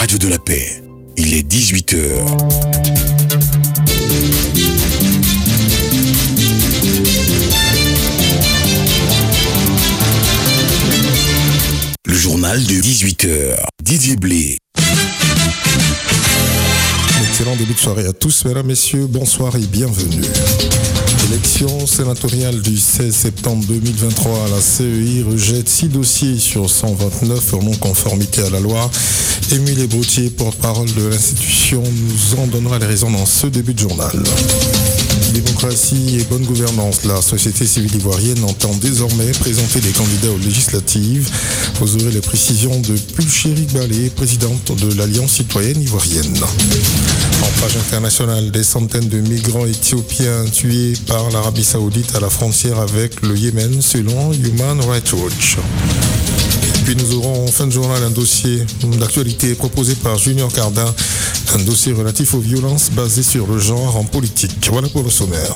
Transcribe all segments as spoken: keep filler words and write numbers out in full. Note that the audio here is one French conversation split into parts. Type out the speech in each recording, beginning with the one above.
radio de la paix. Il est dix-huit heures. Le journal de dix-huit heures. Didier Blé. Excellent début de soirée à tous, mesdames, messieurs, bonsoir et bienvenue. L'élection sénatoriale du seize septembre deux mille vingt-trois à la C E I rejette six dossiers sur cent vingt-neuf en non-conformité à la loi. Émile Broutier, porte-parole de l'institution, nous en donnera les raisons dans ce début de journal. Démocratie et bonne gouvernance, la société civile ivoirienne entend désormais présenter des candidats aux législatives. Vous aurez les précisions de Pulchéri Balé, présidente de l'Alliance citoyenne ivoirienne. En page internationale, des centaines de migrants éthiopiens tués par l'Arabie Saoudite à la frontière avec le Yémen, selon Human Rights Watch. Puis nous aurons en fin de journal un dossier d'actualité proposé par Junior Cardin, un dossier relatif aux violences basées sur le genre en politique. Voilà pour le sommaire.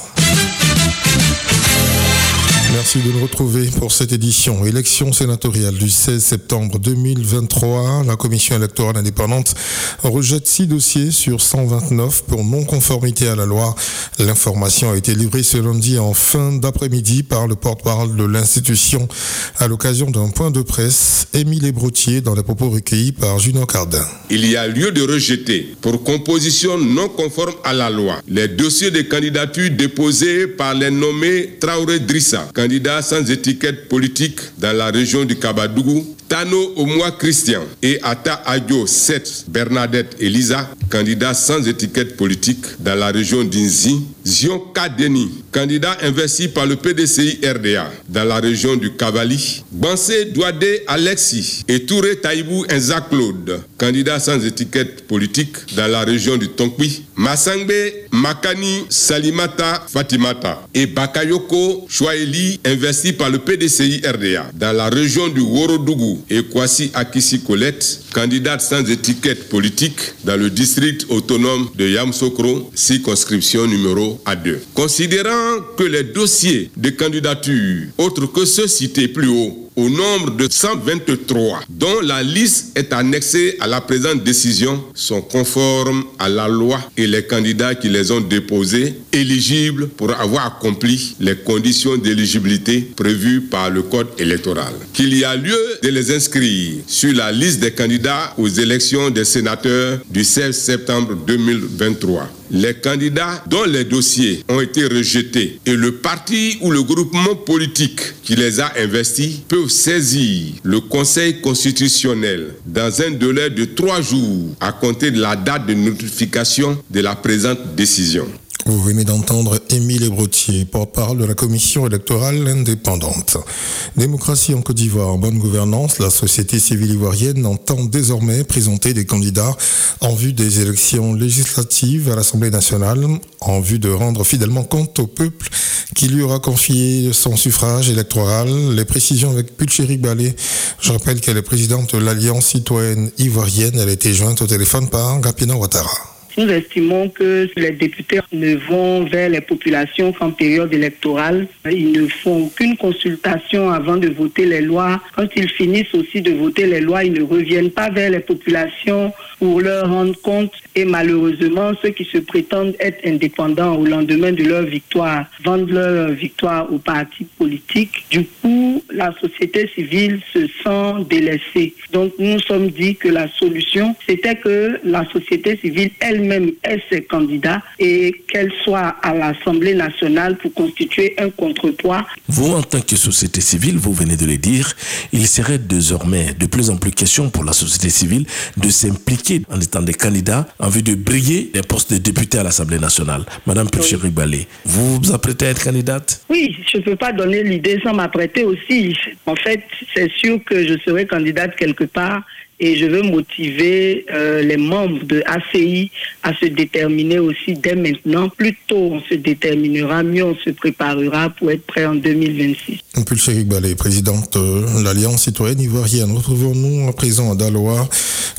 Merci de nous retrouver pour cette édition. Élection sénatoriale du seize septembre deux mille vingt-trois. La commission électorale indépendante rejette six dossiers sur cent vingt-neuf pour non-conformité à la loi. L'information a été livrée ce lundi en fin d'après-midi par le porte-parole de l'institution à l'occasion d'un point de presse. Émile Broutier dans les propos recueillis par Junior Cardin. Il y a lieu de rejeter pour composition non conforme à la loi les dossiers de candidature déposés par les nommés Traoré Drissa, candidat sans étiquette politique dans la région du Kabadougou, Tano Omoa Christian et Ata Adjo sept Bernadette Elisa, candidat sans étiquette politique dans la région d'Inzi, Zion Kadeni, candidat investi par le P D C I R D A dans la région du Kavali, Bansé Douadé Alexis et Touré Taïbou Enza Claude, candidat sans étiquette politique dans la région du Tonkwi, Massangbe Makani Salimata Fatimata et Bakayoko Chouaili, investi par le P D C I R D A dans la région du Worodougou, et Kwasi Akisi Colette, candidate sans étiquette politique dans le district autonome de Yamsokro, circonscription numéro A deux. Considérant que les dossiers de candidature, autres que ceux cités plus haut, au nombre de cent vingt-trois, dont la liste est annexée à la présente décision, sont conformes à la loi et les candidats qui les ont déposés éligibles pour avoir accompli les conditions d'éligibilité prévues par le code électoral. Qu'il y a lieu de les inscrire sur la liste des candidats aux élections des sénateurs du seize septembre deux mille vingt-trois. Les candidats dont les dossiers ont été rejetés et le parti ou le groupement politique qui les a investis peuvent saisir le Conseil constitutionnel dans un délai de trois jours à compter de la date de notification de la présente décision. Vous venez d'entendre Émile Broutier, porte-parole de la commission électorale indépendante. Démocratie en Côte d'Ivoire, bonne gouvernance, la société civile ivoirienne entend désormais présenter des candidats en vue des élections législatives à l'Assemblée nationale, en vue de rendre fidèlement compte au peuple qui lui aura confié son suffrage électoral. Les précisions avec Pulchéri Balé. Je rappelle qu'elle est présidente de l'Alliance citoyenne ivoirienne. Elle a été jointe au téléphone par Gapina Ouattara. Nous estimons que les députés ne vont vers les populations qu'en période électorale. Ils ne font aucune consultation avant de voter les lois. Quand ils finissent aussi de voter les lois, ils ne reviennent pas vers les populations pour leur rendre compte. Et malheureusement, ceux qui se prétendent être indépendants au lendemain de leur victoire vendent leur victoire aux partis politiques. Du coup, la société civile se sent délaissée. Donc nous nous sommes dit que la solution, c'était que la société civile elle-même ait ses candidats et qu'elle soit à l'Assemblée nationale pour constituer un contrepoids. Vous, en tant que société civile, vous venez de le dire, il serait désormais de plus en plus question pour la société civile de s'impliquer en étant des candidats en vue de briller des postes de députés à l'Assemblée nationale. Madame Pulchéri Balé, vous vous apprêtez à être candidate? Oui, je ne peux pas donner l'idée sans m'apprêter aussi. En fait, c'est sûr que je serai candidate quelque part. Et je veux motiver euh, les membres de A C I à se déterminer aussi dès maintenant. Plus tôt on se déterminera, mieux on se préparera pour être prêt en deux mille vingt-six. Pulchéri Balé, présidente de l'Alliance citoyenne ivoirienne. Retrouvons-nous à présent à Daloa.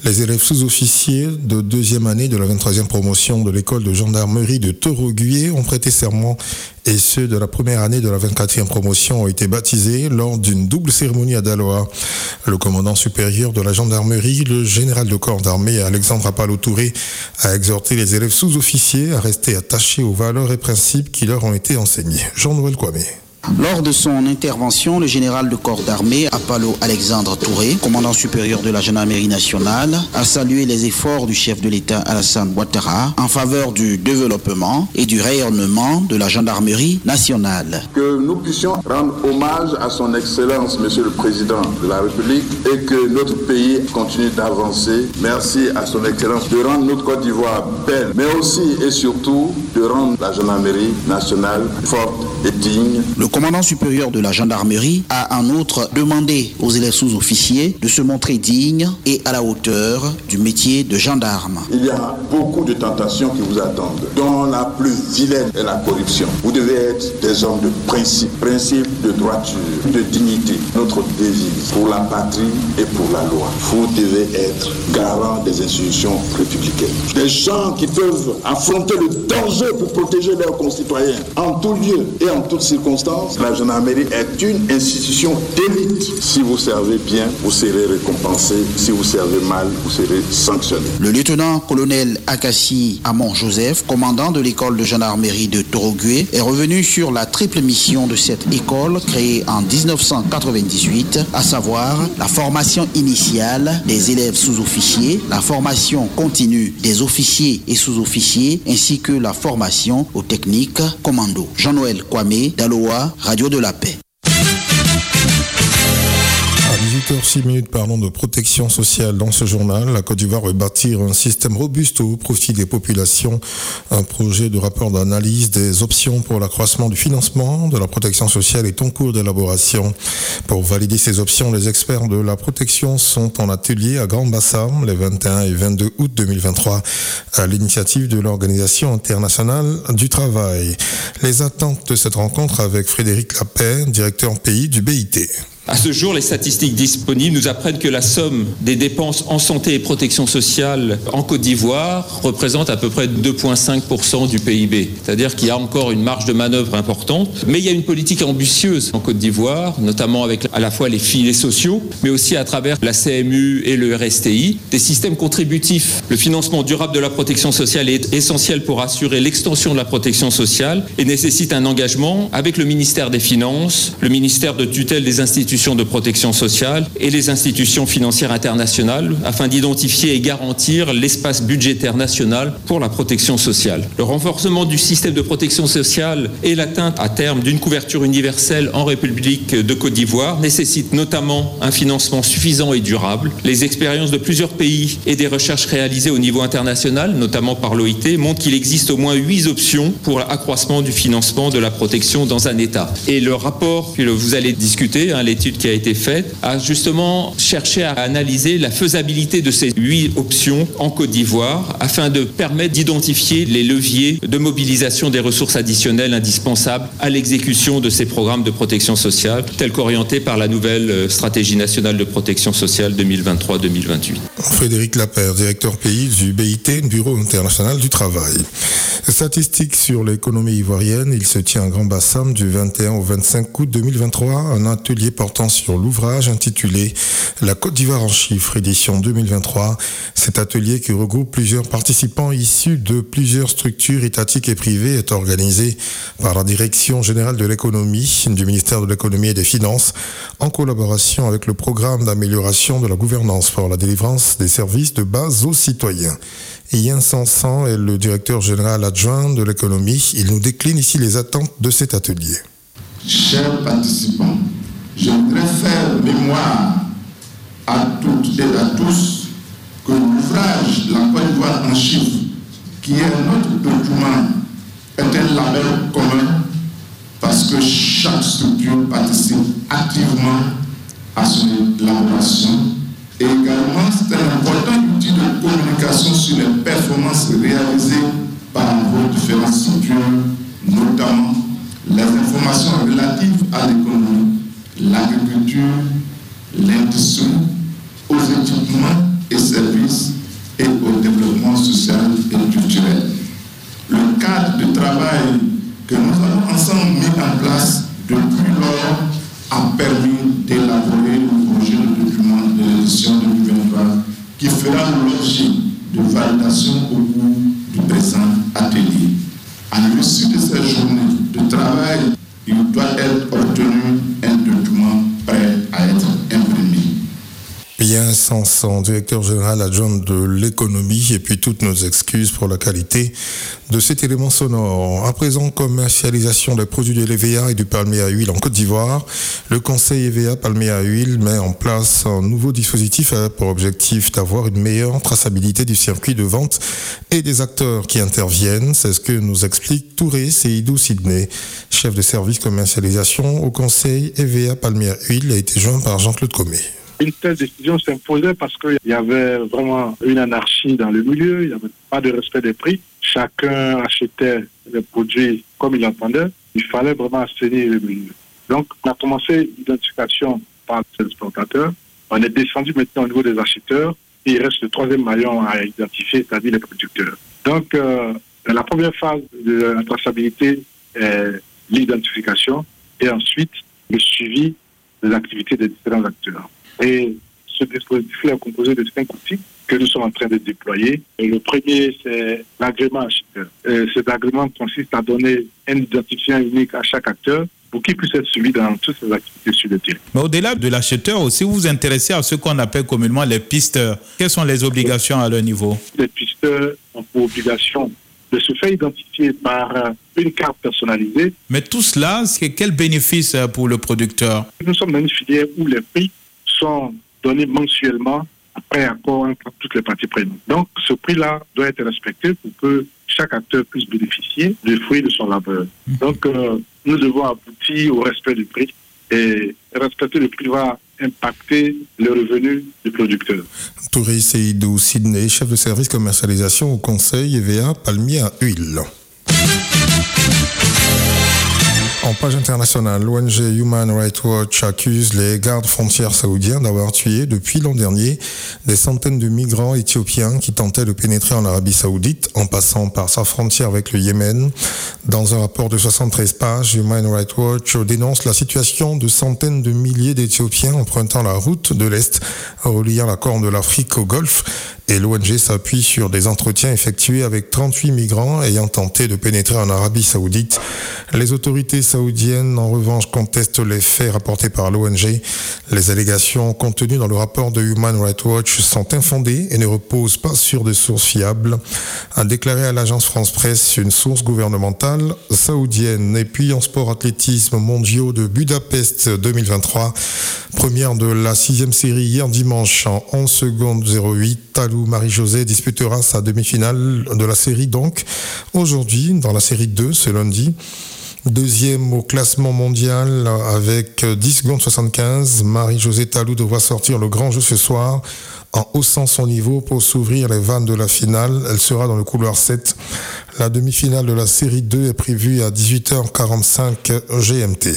Les élèves sous-officiers de deuxième année de la vingt-troisième promotion de l'école de gendarmerie de Toroguier ont prêté serment et ceux de la première année de la vingt-quatrième promotion ont été baptisés lors d'une double cérémonie à Daloa. Le commandant supérieur de la gendarmerie, le général de corps d'armée Alexandre Apalo-Touré, a exhorté les élèves sous-officiers à rester attachés aux valeurs et principes qui leur ont été enseignés. Jean-Noël Kwame. Lors de son intervention, le général de corps d'armée, Apalo Alexandre Touré, commandant supérieur de la gendarmerie nationale, a salué les efforts du chef de l'État Alassane Ouattara en faveur du développement et du rayonnement de la gendarmerie nationale. Que nous puissions rendre hommage à son Excellence, Monsieur le Président de la République, et que notre pays continue d'avancer. Merci à son Excellence de rendre notre Côte d'Ivoire belle, mais aussi et surtout de rendre la gendarmerie nationale forte et digne. Le commandant supérieur de la gendarmerie a en outre demandé aux élèves sous-officiers de se montrer dignes et à la hauteur du métier de gendarme. Il y a beaucoup de tentations qui vous attendent, dont la plus vilaine est la corruption. Vous devez être des hommes de principe, principe de droiture, de dignité. Notre devise pour la patrie et pour la loi. Vous devez être garant des institutions républicaines. Des gens qui peuvent affronter le danger pour protéger leurs concitoyens en tout lieu et en toutes circonstances. La gendarmerie est une institution d'élite. Si vous servez bien, vous serez récompensé. Si vous servez mal, vous serez sanctionné. Le lieutenant-colonel Akassi Amon Joseph, commandant de l'école de gendarmerie de Toroguier, est revenu sur la triple mission de cette école créée en dix-neuf cent quatre-vingt-dix-huit, à savoir la formation initiale des élèves sous-officiers, la formation continue des officiers et sous-officiers, ainsi que la formation aux techniques commando. Jean-Noël Kwame, Daloa, Radio de la Paix. À dix-huit heures six, parlons de protection sociale dans ce journal. La Côte d'Ivoire veut bâtir un système robuste au profit des populations. Un projet de rapport d'analyse des options pour l'accroissement du financement de la protection sociale est en cours d'élaboration. Pour valider ces options, les experts de la protection sont en atelier à Grand-Bassam les vingt et un et vingt-deux août deux mille vingt-trois à l'initiative de l'Organisation internationale du travail. Les attentes de cette rencontre avec Frédéric Lapère, directeur pays du B I T. À ce jour, les statistiques disponibles nous apprennent que la somme des dépenses en santé et protection sociale en Côte d'Ivoire représente à peu près deux virgule cinq pour cent du P I B. C'est-à-dire qu'il y a encore une marge de manœuvre importante. Mais il y a une politique ambitieuse en Côte d'Ivoire, notamment avec à la fois les filets sociaux, mais aussi à travers la C M U et le R S T I, des systèmes contributifs. Le financement durable de la protection sociale est essentiel pour assurer l'extension de la protection sociale et nécessite un engagement avec le ministère des Finances, le ministère de tutelle des institutions de protection sociale et les institutions financières internationales afin d'identifier et garantir l'espace budgétaire national pour la protection sociale. Le renforcement du système de protection sociale et l'atteinte à terme d'une couverture universelle en République de Côte d'Ivoire nécessite notamment un financement suffisant et durable. Les expériences de plusieurs pays et des recherches réalisées au niveau international, notamment par l'O I T, montrent qu'il existe au moins huit options pour l'accroissement du financement de la protection dans un État. Et le rapport que vous allez discuter, hein, l'étude qui a été faite, a justement cherché à analyser la faisabilité de ces huit options en Côte d'Ivoire afin de permettre d'identifier les leviers de mobilisation des ressources additionnelles indispensables à l'exécution de ces programmes de protection sociale tels qu'orientés par la nouvelle stratégie nationale de protection sociale deux mille vingt-trois deux mille vingt-huit. Frédéric Lapère, directeur pays du B I T, Bureau international du travail. Statistiques sur l'économie ivoirienne, il se tient à Grand-Bassam du vingt et un au vingt-cinq août deux mille vingt-trois, un atelier portant sur l'ouvrage intitulé La Côte d'Ivoire en chiffres, édition deux mille vingt-trois. Cet atelier qui regroupe plusieurs participants issus de plusieurs structures étatiques et privées est organisé par la Direction générale de l'économie du ministère de l'économie et des finances en collaboration avec le programme d'amélioration de la gouvernance pour la délivrance des services de base aux citoyens. Ian Sansan est le directeur général adjoint de l'économie. Il nous décline ici les attentes de cet atelier. Chers participants, je voudrais faire mémoire à toutes et à tous que l'ouvrage La Côte d'Ivoire en chiffres, qui est notre document, est un label commun parce que chaque structure participe activement à son élaboration. Et également, c'est un important outil de communication sur les performances réalisées par vos différentes structures, notamment les informations relatives à l'économie, l'agriculture, l'industrie, aux équipements et services et au développement social et culturel. Le cadre de travail que nous avons ensemble mis en place depuis lors a permis d'élaborer le projet de document de l'édition deux mille vingt-trois qui fera l'objet de validation au cours du présent atelier. À l'issue de cette journée de travail, il doit être obtenu un document prêt à être imprimé. Bien sans son directeur général adjoint de l'économie et puis toutes nos excuses pour la qualité de cet élément sonore. À présent, commercialisation des produits de l'E V A et du palmier à huile en Côte d'Ivoire. Le Conseil E V A palmier à huile met en place un nouveau dispositif avec pour objectif d'avoir une meilleure traçabilité du circuit de vente et des acteurs qui interviennent. C'est ce que nous explique Touré Seydou Sidney, chef de service commercialisation au Conseil E V A palmier à huile, a été joint par Jean-Claude Comé. Une telle décision s'imposait parce qu'il y avait vraiment une anarchie dans le milieu, il n'y avait pas de respect des prix. Chacun achetait les produits comme il entendait. Il fallait vraiment assainir le milieu. Donc, on a commencé l'identification par les exportateurs. On est descendu maintenant au niveau des acheteurs. Et il reste le troisième maillon à identifier, c'est-à-dire les producteurs. Donc, euh, la première phase de la traçabilité est l'identification et ensuite le suivi des activités des différents acteurs. Et ce dispositif est composé de cinq outils que nous sommes en train de déployer. Et le premier, c'est l'agrément acheteur. Et cet agrément consiste à donner un identifiant unique à chaque acteur pour qu'il puisse être suivi dans toutes ses activités sur le terrain. Mais au-delà de l'acheteur aussi, vous vous intéressez à ce qu'on appelle communément les pisteurs. Quelles sont les obligations à leur niveau? Les pisteurs ont pour obligation de se faire identifier par une carte personnalisée. Mais tout cela, c'est quel bénéfice pour le producteur? Nous sommes dans une filière où les prix sont donnés mensuellement après accord entre toutes les parties prenantes. Donc, ce prix-là doit être respecté pour que chaque acteur puisse bénéficier du fruit de son labeur. Donc, euh, nous devons aboutir au respect du prix et respecter le prix va impacter le revenu du producteur. Touré Seydou Sidney, chef de service commercialisation au Conseil E V A palmier à huile. En page internationale, l'O N G Human Rights Watch accuse les gardes frontières saoudiens d'avoir tué depuis l'an dernier des centaines de migrants éthiopiens qui tentaient de pénétrer en Arabie Saoudite en passant par sa frontière avec le Yémen. Dans un rapport de soixante-treize pages, Human Rights Watch dénonce la situation de centaines de milliers d'Éthiopiens empruntant la route de l'Est reliant la Corne de l'Afrique au Golfe. Et l'O N G s'appuie sur des entretiens effectués avec trente-huit migrants ayant tenté de pénétrer en Arabie Saoudite. Les autorités saoudiennes, en revanche, contestent les faits rapportés par l'O N G. Les allégations contenues dans le rapport de Human Rights Watch sont infondées et ne reposent pas sur des sources fiables, a déclaré à l'agence France-Presse une source gouvernementale saoudienne. Et puis en sport athlétisme mondiaux de Budapest deux mille vingt-trois, première de la sixième série hier dimanche en onze secondes zéro huit, Talou Marie-Josée disputera sa demi-finale de la série donc aujourd'hui dans la série deux ce lundi. Deuxième au classement mondial avec dix secondes soixante-quinze, Marie-Josée Talou devra sortir le grand jeu ce soir en haussant son niveau pour s'ouvrir les vannes de la finale. Elle sera dans le couloir sept. La demi-finale de la série deux est prévue à dix-huit heures quarante-cinq G M T.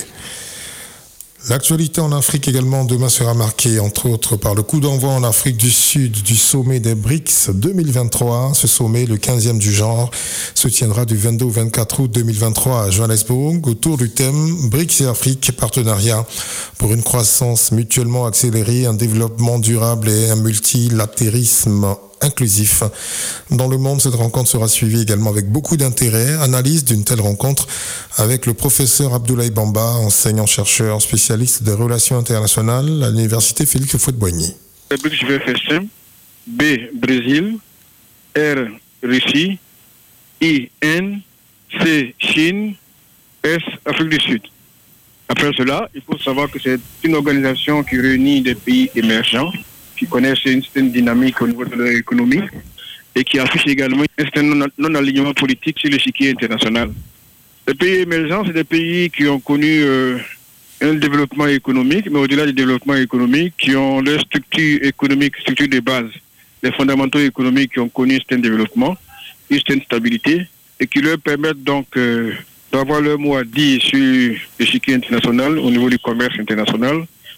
L'actualité en Afrique également demain sera marquée entre autres par le coup d'envoi en Afrique du Sud du sommet des B R I C S deux mille vingt-trois. Ce sommet, le quinzième du genre, se tiendra du vingt-deux au vingt-quatre août deux mille vingt-trois à Johannesburg autour du thème B R I C S et Afrique, partenariat pour une croissance mutuellement accélérée, un développement durable et un multilatérisme inclusif. Dans le monde, cette rencontre sera suivie également avec beaucoup d'intérêt. Analyse d'une telle rencontre avec le professeur Abdoulaye Bamba, enseignant-chercheur spécialiste des relations internationales à l'université Félix Houphouët-Boigny. Le B R I C S, je vais faire simple. B, Brésil. R, Russie. I, Inde. C, Chine. S, Afrique du Sud. Après cela, il faut savoir que c'est une organisation qui réunit des pays émergents qui connaissent une certaine dynamique au niveau de leur économie et qui affiche également un certain non-alignement politique sur l'échiquier international. Les pays émergents, c'est des pays qui ont connu euh, un développement économique, mais au-delà du développement économique, qui ont leur structure économique, structure de base, les fondamentaux économiques qui ont connu un certain développement, une certaine stabilité, et qui leur permettent donc euh, d'avoir leur mot à dire sur l'échiquier international, au niveau du commerce international,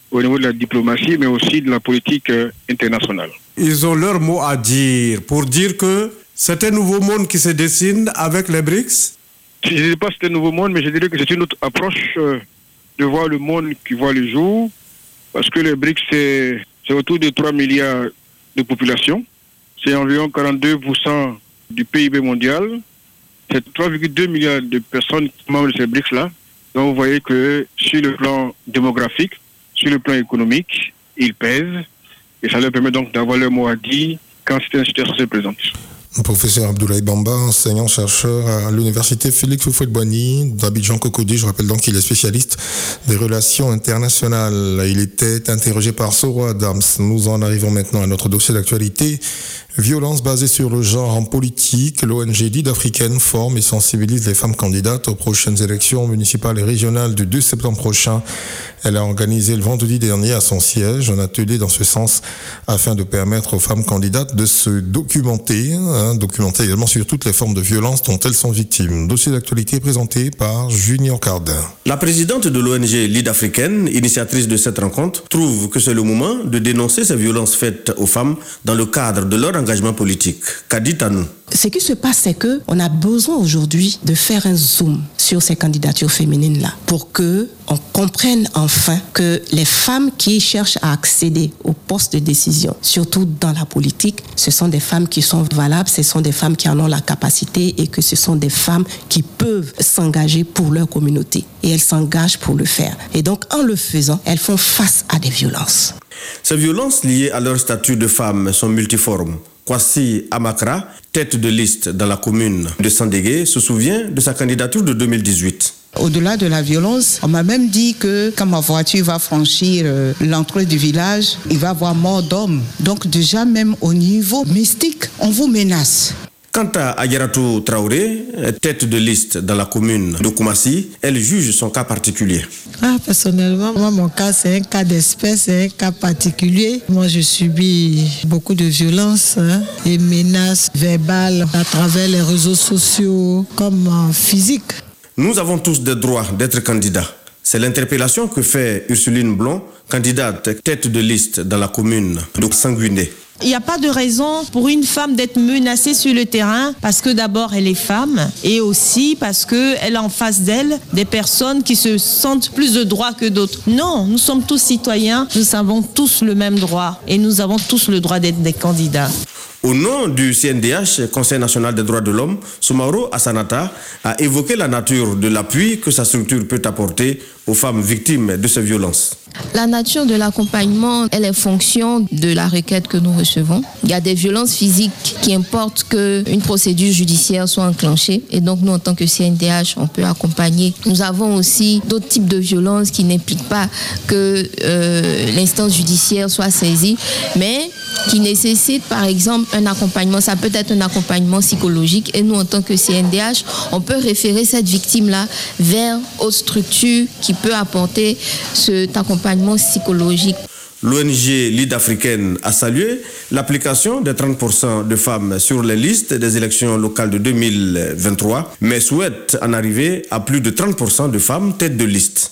au niveau de la diplomatie, mais aussi de la politique euh, internationale. Ils ont leur mot à dire pour dire que c'est un nouveau monde qui se dessine avec les B R I C S. Je ne dirais pas que c'est un nouveau monde, mais je dirais que c'est une autre approche euh, de voir le monde qui voit le jour, parce que les B R I C S, c'est, c'est autour de trois milliards de population, c'est environ quarante-deux pour cent du P I B mondial, c'est trois virgule deux milliards de personnes membres de ces B R I C S-là. Donc vous voyez que sur le plan démographique, sur le plan économique, ils pèsent, et ça leur permet donc d'avoir leur mot à dire quand cette situation se présente. Professeur Abdoulaye Bamba, enseignant-chercheur à l'université Félix Houphouët-Boigny d'Abidjan-Cocody. Je rappelle donc qu'il est spécialiste des relations internationales. Il était interrogé par Soro Adams. Nous en arrivons maintenant à notre dossier d'actualité. Violence basée sur le genre en politique. L'O N G Lead Africaine forme et sensibilise les femmes candidates aux prochaines élections municipales et régionales du deux septembre prochain. Elle a organisé le vendredi dernier à son siège un atelier dans ce sens afin de permettre aux femmes candidates de se documenter, hein, documenter également sur toutes les formes de violence dont elles sont victimes. Dossier d'actualité présenté par Junior Cardin. La présidente de l'O N G Lead Africaine, initiatrice de cette rencontre, trouve que c'est le moment de dénoncer ces violences faites aux femmes dans le cadre de leur engagement politique. Qu'a dit à nous? Ce qui se passe, c'est qu'on a besoin aujourd'hui de faire un zoom sur ces candidatures féminines-là pour que on comprenne enfin que les femmes qui cherchent à accéder aux postes de décision, surtout dans la politique, ce sont des femmes qui sont valables, ce sont des femmes qui en ont la capacité et que ce sont des femmes qui peuvent s'engager pour leur communauté. Et elles s'engagent pour le faire. Et donc, en le faisant, elles font face à des violences. Ces violences liées à leur statut de femme sont multiformes. Kwasi Amakra, tête de liste dans la commune de Sandégué, se souvient de sa candidature de deux mille dix-huit. Au-delà de la violence, on m'a même dit que quand ma voiture va franchir euh, l'entrée du village, il va y avoir mort d'hommes. Donc déjà même au niveau mystique, on vous menace. Quant à Ayeratou Traoré, tête de liste dans la commune de Koumassi, elle juge son cas particulier. Ah, personnellement, moi, mon cas, c'est un cas d'espèce, c'est un cas particulier. Moi, je subis beaucoup de violences hein, et menaces verbales à travers les réseaux sociaux comme euh, physiques. Nous avons tous des droits d'être candidats. C'est l'interpellation que fait Ursuline Blond, candidate tête de liste dans la commune de Sanguiné. Il n'y a pas de raison pour une femme d'être menacée sur le terrain parce que d'abord elle est femme et aussi parce qu'elle a en face d'elle des personnes qui se sentent plus de droits que d'autres. Non, nous sommes tous citoyens, nous avons tous le même droit et nous avons tous le droit d'être des candidats. Au nom du C N D H, Conseil national des droits de l'homme, Soumaro Assanata a évoqué la nature de l'appui que sa structure peut apporter aux femmes victimes de ces violences. La nature de l'accompagnement, elle est fonction de la requête que nous recevons. Il y a des violences physiques qui importent qu'une procédure judiciaire soit enclenchée. Et donc, nous, en tant que C N D H, on peut accompagner. Nous avons aussi d'autres types de violences qui n'impliquent pas que euh, l'instance judiciaire soit saisie, mais qui nécessitent, par exemple, un accompagnement. Ça peut être un accompagnement psychologique. Et nous, en tant que C N D H, on peut référer cette victime-là vers autre structure qui peut apporter cet accompagnement psychologique. L'O N G Lead Africaine a salué l'application des trente pour cent de femmes sur les listes des élections locales de deux mille vingt-trois, mais souhaite en arriver à plus de trente pour cent de femmes tête de liste.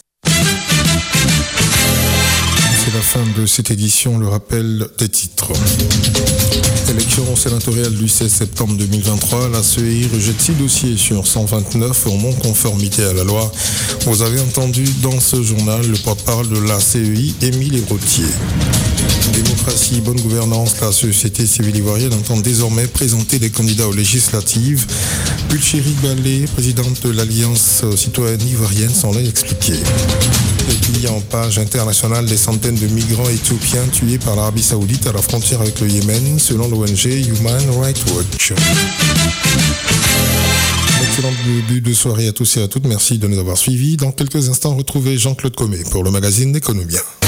C'est la fin de cette édition, le rappel des titres. Élection sénatoriale du seize septembre deux mille vingt-trois, la C E I rejette six dossiers sur cent vingt-neuf en non-conformité à la loi. Vous avez entendu dans ce journal le porte-parole de la C E I, Émile Hérautier. Démocratie, bonne gouvernance, la société civile ivoirienne entend désormais présenter des candidats aux législatives. Pulchérie Balé, présidente de l'Alliance citoyenne ivoirienne, s'en l'a expliqué. Et puis en page internationale, des centaines de migrants éthiopiens tués par l'Arabie Saoudite à la frontière avec le Yémen, selon l'O N G Human Rights Watch. Excellent début de soirée à tous et à toutes. Merci de nous avoir suivis. Dans quelques instants, retrouvez Jean-Claude Comé pour le magazine Économia.